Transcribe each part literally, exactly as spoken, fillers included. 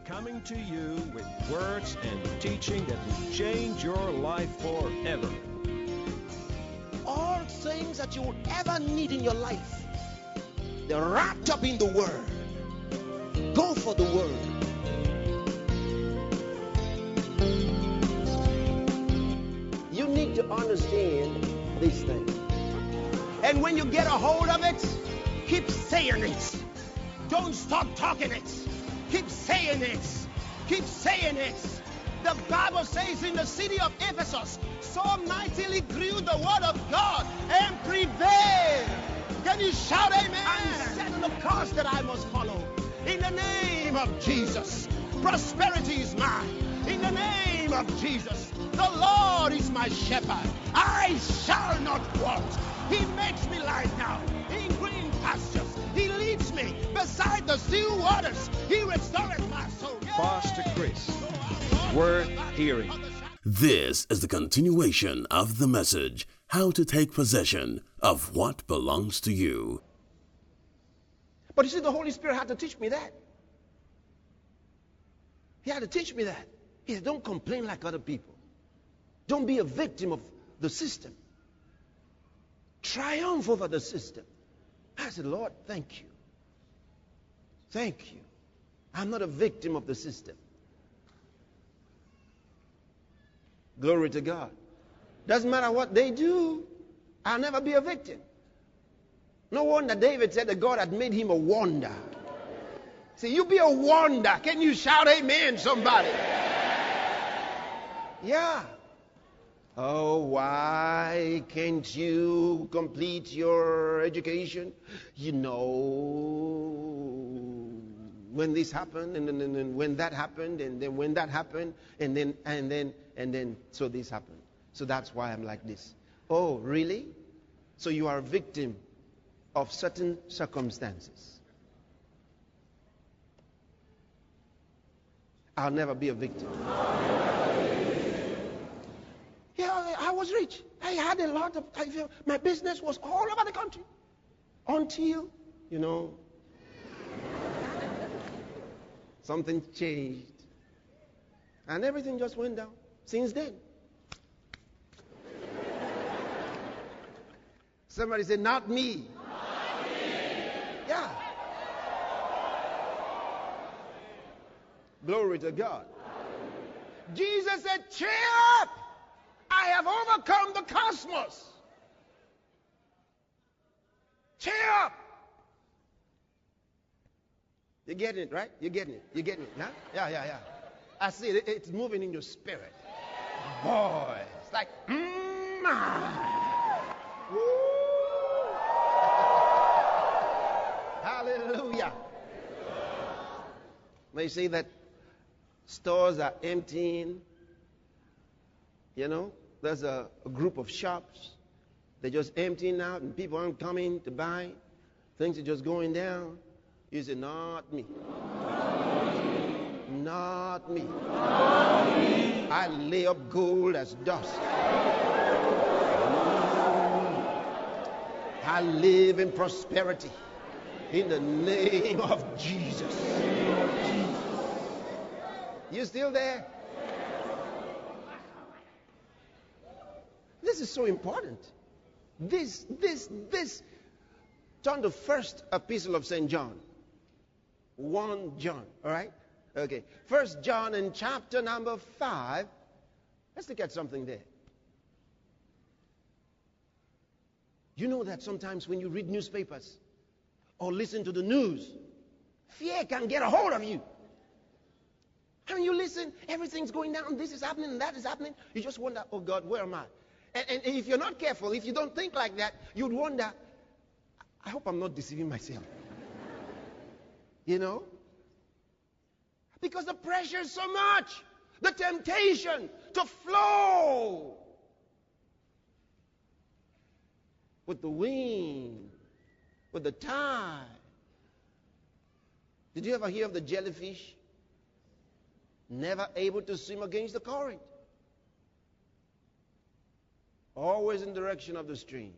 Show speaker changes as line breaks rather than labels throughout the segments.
coming to you with words and teaching that will change your life forever.
All things that you would ever need in your life, they're wrapped up in the Word. Go for the Word. You need to understand these things. And when you get a hold of it, keep saying it. Don't stop talking it. Keep saying it. Keep saying it. The Bible says in the city of Ephesus, so mightily grew the word of God and prevailed. Can you shout amen? I'm setting the course that I must follow. In the name of Jesus, prosperity is mine. In the name of Jesus, the Lord is my shepherd. I shall not want. He makes me lie down in green pastures. He leads me beside the still waters. He restores my soul.
Pastor Chris, worth hearing.
This is the continuation of the message, How to Take Possession of What Belongs to You.
But you see, the Holy Spirit had to teach me that. He had to teach me that. He said, don't complain like other people. Don't be a victim of the system. Triumph over the system. I said, Lord, thank you. Thank you. I'm not a victim of the system. Glory to God. Doesn't matter what they do, I'll never be a victim. No wonder David said that God had made him a wonder. See, you be a wonder. Can you shout amen, somebody? Yeah. Oh, why can't you complete your education? You know, when this happened, and then and, and when that happened, and then when that happened, and then and then and then so this happened. So that's why I'm like this. Oh, really? So you are a victim of certain circumstances. I'll never be a victim. Yeah, I was rich. I had a lot of, I feel, my business was all over the country. Until, you know, something changed. And everything just went down. Since then. Somebody said, not me.
Not me.
Yeah. Glory to God. Jesus said, cheer up. I have overcome the cosmos. Cheer up. You're getting it, right? You're getting it. You're getting it, huh? Yeah, yeah, yeah. I see it. It's moving in your spirit. Boy, it's like, mm, ah. Woo. Hallelujah. They say that stores are emptying. You know, there's a, a group of shops. They're just emptying out and people aren't coming to buy. Things are just going down. You say, not me. Not me. Not me. I lay up gold as dust. I live in prosperity. In the name of Jesus. You still there? This is so important. This, this, this. Turn to first epistle of Saint John. First John, all right? Okay. First John in chapter number five. Let's look at something there. You know that sometimes when you read newspapers or listen to the news, fear can get a hold of you. I mean, you listen, everything's going down, this is happening and that is happening. You just wonder, oh God, where am I? And, and if you're not careful, if you don't think like that, you'd wonder, I hope I'm not deceiving myself. You know? Because the pressure is so much. The temptation to flow with the wind, with the tide. Did you ever hear of the jellyfish? Never able to swim against the current. Always in the direction of the stream.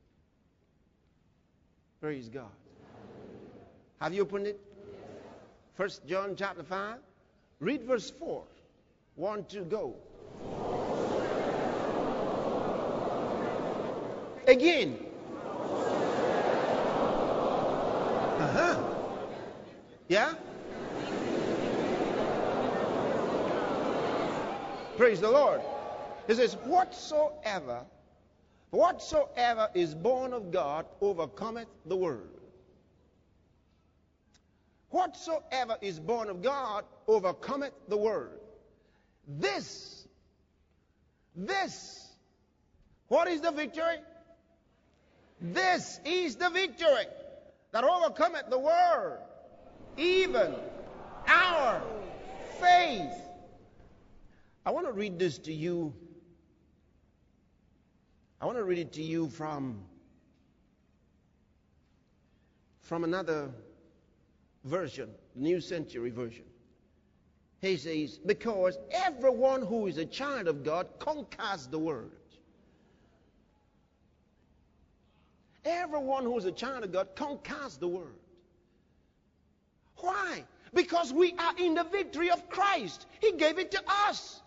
Praise God. Have you opened it? First John chapter five. Read verse four. One, two, go. Again. Uh-huh. Yeah? Praise the Lord. It says, whatsoever, whatsoever is born of God overcometh the world. Whatsoever is born of God overcometh the world. This, this, what is the victory? This is the victory that overcometh the world, even our faith. I want to read this to you. I want to read it to you from, from another version, New Century Version. He says, because everyone who is a child of God conquers the world. Everyone who is a child of God conquers the world. Why? Because we are in the victory of Christ. He gave it to us.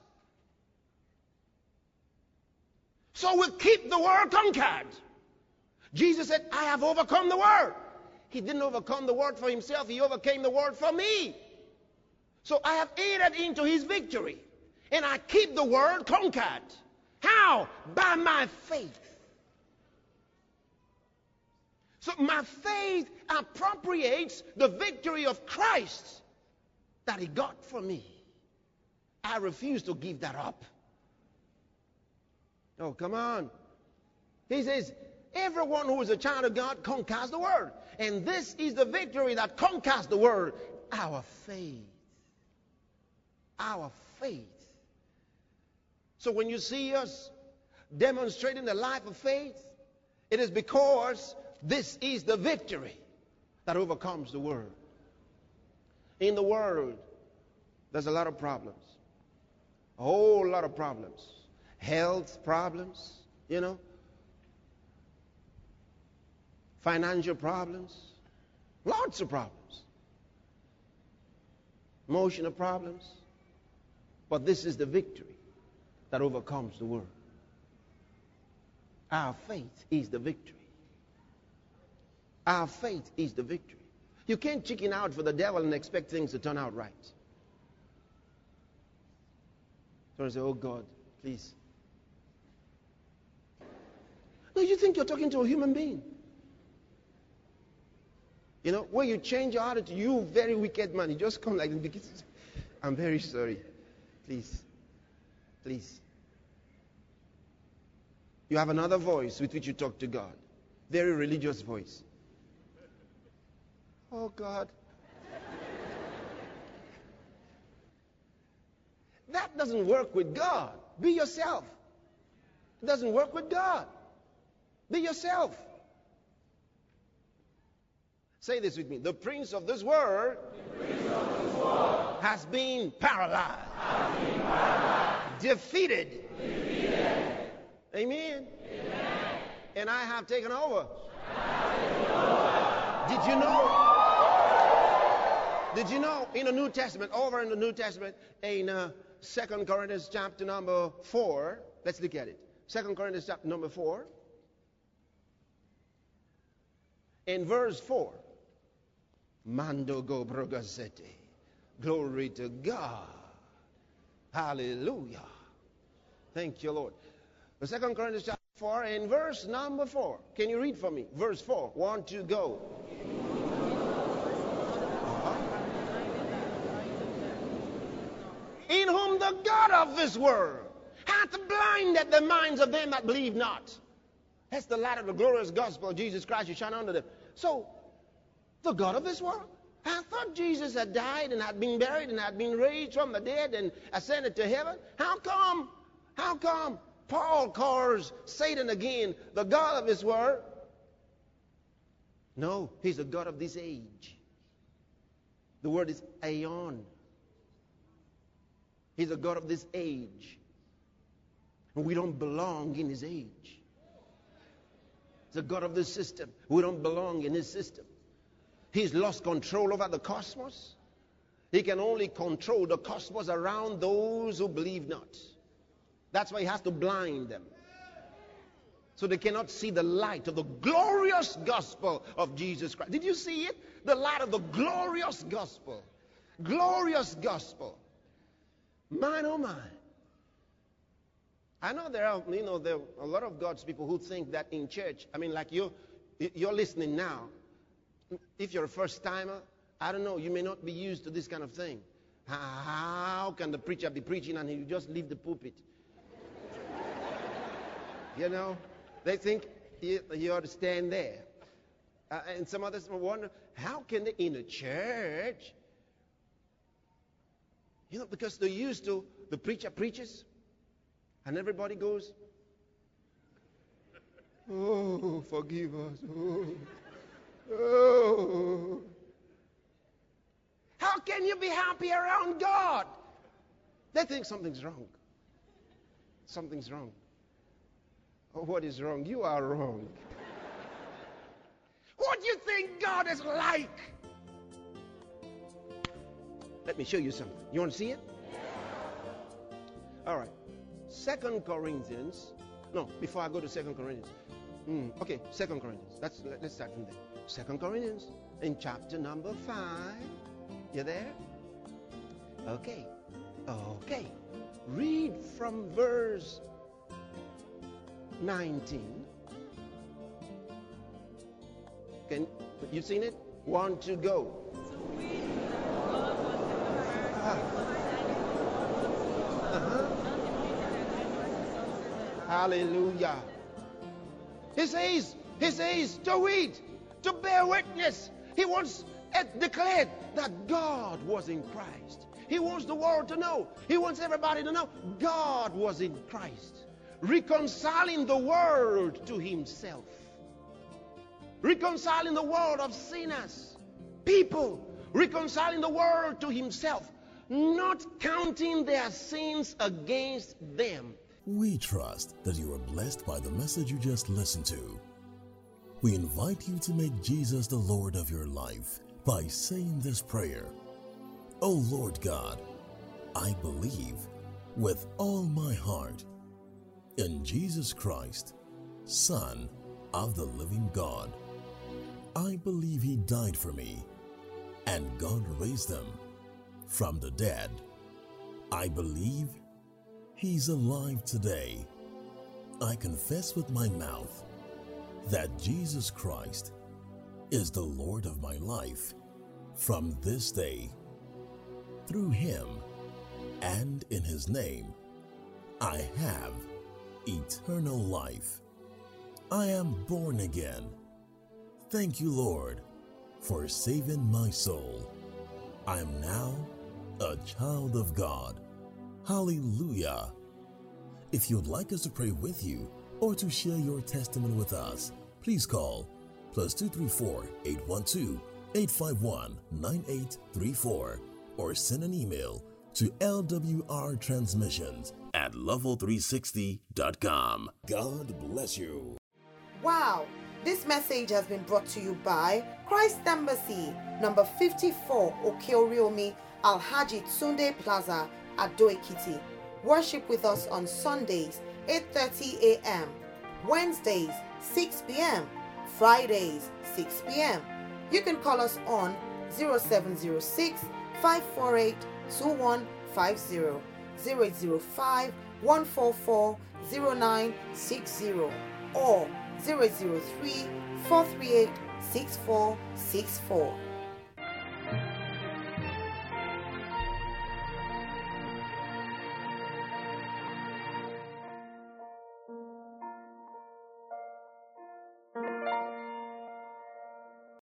So we'll keep the world conquered. Jesus said, I have overcome the world. He didn't overcome the world for himself. He overcame the world for me. So I have entered into his victory. And I keep the world conquered. How? By my faith. So my faith appropriates the victory of Christ that he got for me. I refuse to give that up. Oh, come on. He says, everyone who is a child of God conquers the world. And this is the victory that conquers the world. Our faith. Our faith. So when you see us demonstrating the life of faith, it is because this is the victory that overcomes the world. In the world, there's a lot of problems. A whole lot of problems. Health problems, you know. Financial problems. Lots of problems. Emotional problems. But this is the victory that overcomes the world. Our faith is the victory. Our faith is the victory. You can't chicken out for the devil and expect things to turn out right. So I say, oh God, please. No, you think you're talking to a human being. You know, when you change your attitude, you very wicked man, you just come like this. I'm very sorry. Please. Please. You have another voice with which you talk to God. Very religious voice. Oh God. That doesn't work with God. Be yourself. It doesn't work with God. Be yourself. Say this with me. The prince of this world, the prince of this world has been paralyzed. Has been paralyzed. Defeated. Defeated. Amen. Amen. And I have taken over. I have taken over. Did you know? Did you know in the New Testament, over in the New Testament, in uh, Second Corinthians chapter number four, let's look at it. Second Corinthians chapter number four. In verse four, Mando go brogasete. Glory to God. Hallelujah. Thank you, Lord. The Second Corinthians chapter four, in verse number four. Can you read for me? Verse four. One, two, go. Uh-huh. In whom the God of this world hath blinded the minds of them that believe not. That's the light of the glorious gospel of Jesus Christ who shine unto them. So, the God of this world. I thought Jesus had died and had been buried and had been raised from the dead and ascended to heaven. How come? How come Paul calls Satan again the God of this world? No, he's the God of this age. The word is aeon. He's the God of this age. And we don't belong in his age. The God of this system. We don't belong in his system. He's lost control over the cosmos. He can only control the cosmos around those who believe not. That's why he has to blind them, so they cannot see the light of the glorious gospel of Jesus Christ. Did you see it? The light of the glorious gospel. Glorious gospel. Man, oh my. I know there are, you know, there are a lot of God's people who think that in church, I mean, like you, you're listening now. If you're a first timer, I don't know, you may not be used to this kind of thing. How can the preacher be preaching and you just leave the pulpit? You know, they think you, you ought to stand there. Uh, and some others wonder, how can they in a church? You know, because they're used to the preacher preaches and everybody goes, oh, forgive us. Oh, oh. How can you be happy around God? They think something's wrong. Something's wrong. Oh, what is wrong? You are wrong. What do you think God is like? Let me show you something. You want to see it? All right. Second Corinthians. No, before I go to Second Corinthians. Mm, okay, Second Corinthians. That's, let's start from there. Second Corinthians in chapter number five. You there? Okay. Okay. Read from verse nineteen. Can you seen it? One, two, go. Ah. Uh-huh. Hallelujah. He says, he says to read, to bear witness. He wants it declared that God was in Christ. He wants the world to know. He wants everybody to know God was in Christ, reconciling the world to himself, reconciling the world of sinners, people, reconciling the world to himself, not counting their sins against them.
We trust that you are blessed by the message you just listened to. We invite you to make Jesus the Lord of your life by saying this prayer. Oh Lord God, I believe with all my heart in Jesus Christ, Son of the living God. I believe he died for me and God raised him from the dead. I believe he's alive today. I confess with my mouth that Jesus Christ is the Lord of my life from this day. Through him and in his name, I have eternal life. I am born again. Thank you, Lord, for saving my soul. I am now a child of God. Hallelujah. If you'd like us to pray with you or to share your testimony with us, please call plus two three four, eight one two, eight five one, nine eight three four or send an email to L W R transmissions at level three sixty dot com. God bless you.
Wow, this message has been brought to you by Christ Embassy, number fifty-four, Okeoriomi, Alhaji Tsunde Plaza, Ado Ekiti. Worship with us on Sundays, eight thirty a.m., Wednesdays, six p.m., Fridays, six p.m. You can call us on zero seven zero six, five four eight, two one five zero, zero eight zero five, one four four, zero nine six zero or zero eight zero three, four three eight, six four six four.